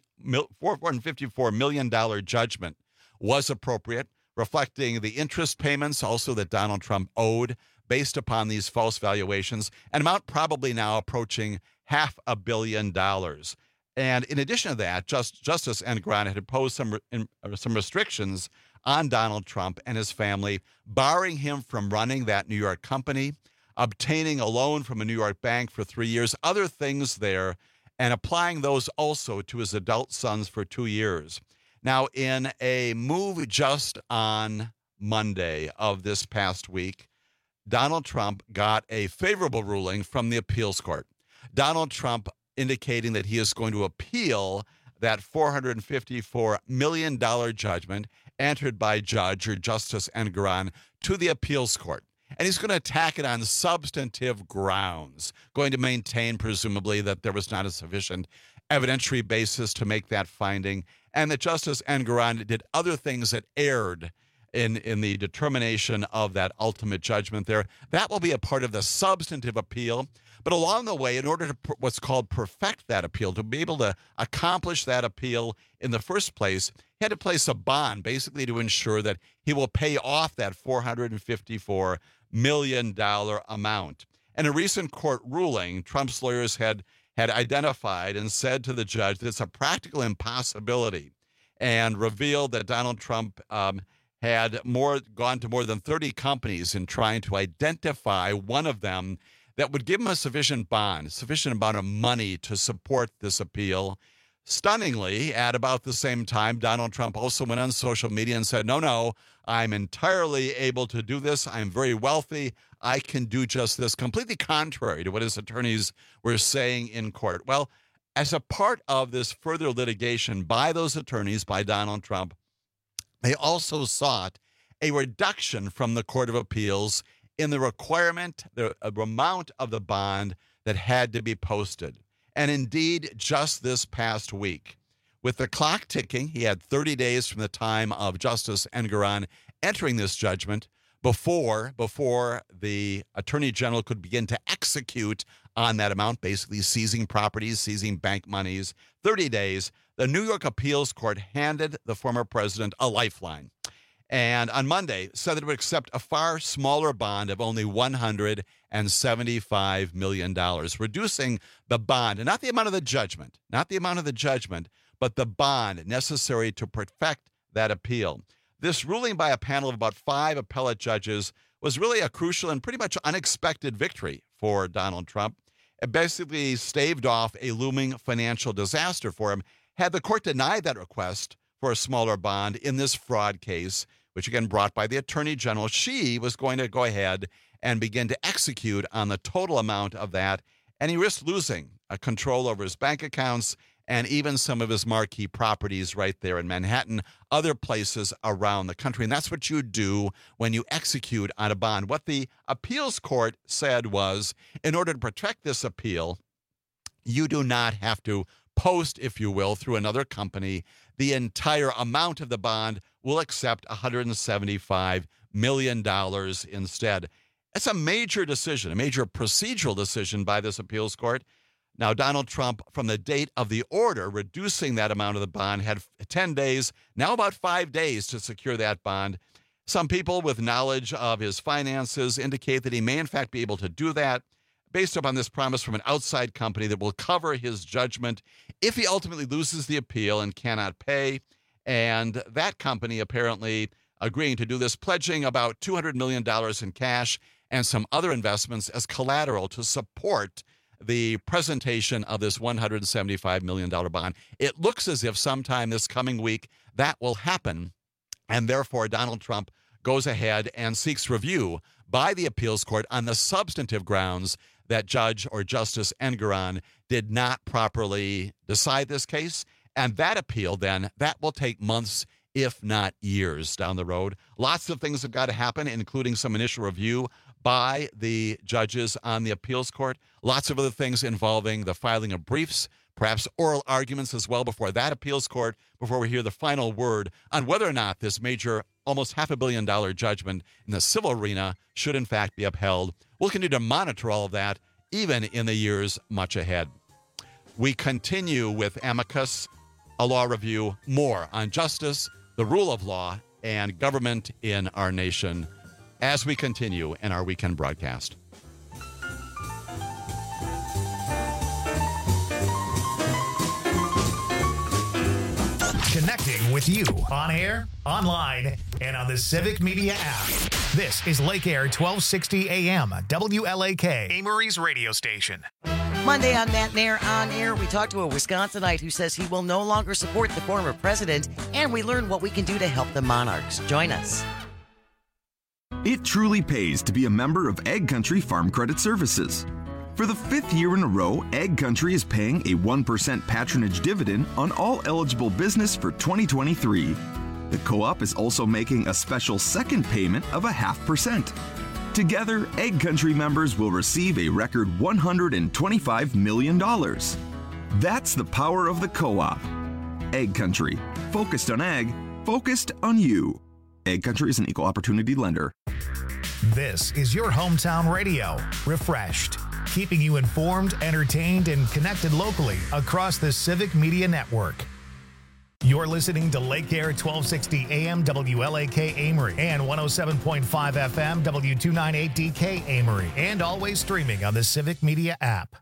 Speaker 12: fifty-four million dollars judgment was appropriate, reflecting the interest payments also that Donald Trump owed based upon these false valuations, an amount probably now approaching half a billion dollars. And in addition to that, Just, Justice Engoron had imposed some, in, some restrictions on Donald Trump and his family, barring him from running that New York company, obtaining a loan from a New York bank for three years, other things there, and applying those also to his adult sons for two years. Now, in a move just on Monday of this past week, Donald Trump got a favorable ruling from the appeals court. Donald Trump indicating that he is going to appeal that four hundred fifty-four million dollars judgment entered by Judge or Justice Engoron to the appeals court. and he's going to attack it on substantive grounds, going to maintain, presumably, that there was not a sufficient evidentiary basis to make that finding, and that Justice Engoron did other things that erred in, in the determination of that ultimate judgment there. That will be a part of the substantive appeal. But along the way, in order to pr- what's called perfect that appeal, to be able to accomplish that appeal in the first place, he had to place a bond, basically to ensure that he will pay off that four hundred fifty-four million dollars amount. In a recent court ruling, Trump's lawyers had, had identified and said to the judge that it's a practical impossibility, and revealed that Donald Trump um, had more gone to more than thirty companies in trying to identify one of them that would give him a sufficient bond, sufficient amount of money to support this appeal. Stunningly, at about the same time, Donald Trump also went on social media and said, no, no, I'm entirely able to do this. I'm very wealthy. I can do just this, completely contrary to what his attorneys were saying in court. Well, as a part of this further litigation by those attorneys, by Donald Trump, they also sought a reduction from the Court of Appeals in the requirement, the amount of the bond that had to be posted. And indeed, just this past week, with the clock ticking, he had thirty days from the time of Justice Engoron entering this judgment before, before the Attorney General could begin to execute on that amount, basically seizing properties, seizing bank monies. thirty days, the New York Appeals Court handed the former president a lifeline. And on Monday, said that it would accept a far smaller bond of only one hundred seventy-five million dollars, reducing the bond, and not the amount of the judgment, not the amount of the judgment, but the bond necessary to perfect that appeal. This ruling by a panel of about five appellate judges was really a crucial and pretty much unexpected victory for Donald Trump. It basically staved off a looming financial disaster for him. Had the court denied that request for a smaller bond in this fraud case, which again brought by the Attorney General, she was going to go ahead and begin to execute on the total amount of that, and he risked losing a control over his bank accounts and even some of his marquee properties right there in Manhattan, other places around the country. And that's what you do when you execute on a bond. What the appeals court said was, in order to protect this appeal, you do not have to post, if you will, through another company, the entire amount of the bond. Will accept one hundred seventy-five million dollars instead. It's a major decision, a major procedural decision by this appeals court. Now, Donald Trump, from the date of the order reducing that amount of the bond, had ten days, now about five days to secure that bond. Some people with knowledge of his finances indicate that he may, in fact, be able to do that based upon this promise from an outside company that will cover his judgment if he ultimately loses the appeal and cannot pay. And that company apparently agreeing to do this, pledging about two hundred million dollars in cash and some other investments as collateral to support the presentation of this one hundred seventy-five million dollars bond. It looks as if sometime this coming week that will happen, and therefore Donald Trump goes ahead and seeks review by the appeals court on the substantive grounds that Judge or Justice Engoron did not properly decide this case. And that appeal, then, that will take months, if not years, down the road. Lots of things have got to happen, including some initial review by the judges on the appeals court. Lots of other things involving the filing of briefs, perhaps oral arguments as well before that appeals court, before we hear the final word on whether or not this major, almost half a billion dollar judgment in the civil arena should in fact be upheld. We'll continue to monitor all of that, even in the years much ahead. We continue with Amicus, a law review, more on justice, the rule of law, and government in our nation as we continue in our weekend broadcast.
Speaker 10: Connecting with you on air, online, and on the Civic Media app. This is Lake Air twelve sixty A M, W L A K, Amory's radio station.
Speaker 4: Monday on Matt Nair On Air, we talk to a Wisconsinite who says he will no longer support the former president, and we learn what we can do to help the Monarchs. Join us.
Speaker 5: It truly pays to be a member of Ag Country Farm Credit Services. For the fifth year in a row, Ag Country is paying a one percent patronage dividend on all eligible business for twenty twenty-three. The co-op is also making a special second payment of a half percent. Together, Egg Country members will receive a record one hundred twenty-five million dollars. That's the power of the co-op. Egg Country. Focused on egg, focused on you. Egg Country is an equal opportunity lender.
Speaker 10: This is your hometown radio, refreshed, keeping you informed, entertained, and connected locally across the Civic Media Network. You're listening to Lake Air twelve sixty A M W L A K Amory and one oh seven point five F M W two ninety-eight D K Amory, and always streaming on the Civic Media app.